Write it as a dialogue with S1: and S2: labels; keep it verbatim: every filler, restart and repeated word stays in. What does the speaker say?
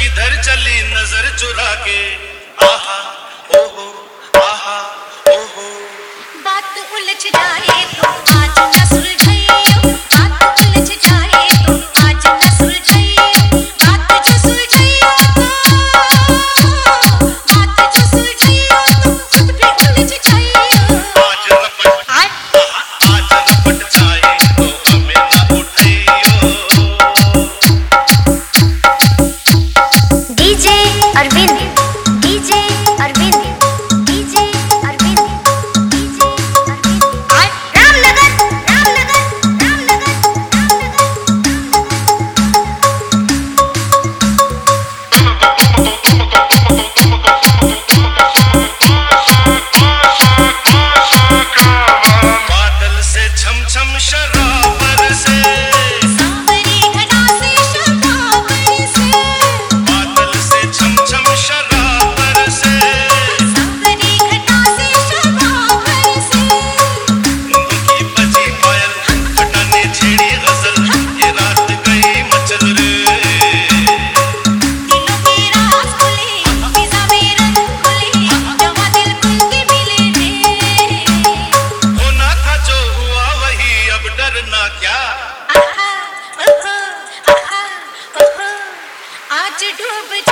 S1: किधर चली नजर चुरा के, आहा ओहो आहा ओहो।
S2: बात उलझ जाए तो आज न सुलझाइयो, बात उलझ जाए तो आज न सुलझाइयो, बात जो सुलझाइयो तो बात जो सुलझाइयो तो खुद भी उलझ जाइयो।
S1: आज रपट आज आज रपट जाए तो हमें ना उठाइयो।
S3: DJ Arvind, DJ Arvind, DJ Arvind, DJ Arvind. और रामनगर, रामनगर, रामनगर,
S1: बादल से छम छम शराब बरसे,
S2: सांवरी घटा से शराब बरसे,
S1: बादल से छम छम शराब बरसे।
S2: सांवरी घटा से शराब बरसे।
S1: उनकी बजी पायल घटा ने छेड़ी गजल, ये रात गई मचल रे।
S2: दिलों की राज खुली, फिजा में रंग खुली, जवां दिल खुल के मिले रे।
S1: होना था जो हुआ वही, अब डरना क्या।
S2: आहा ओहो आहा ओहो, आज डूब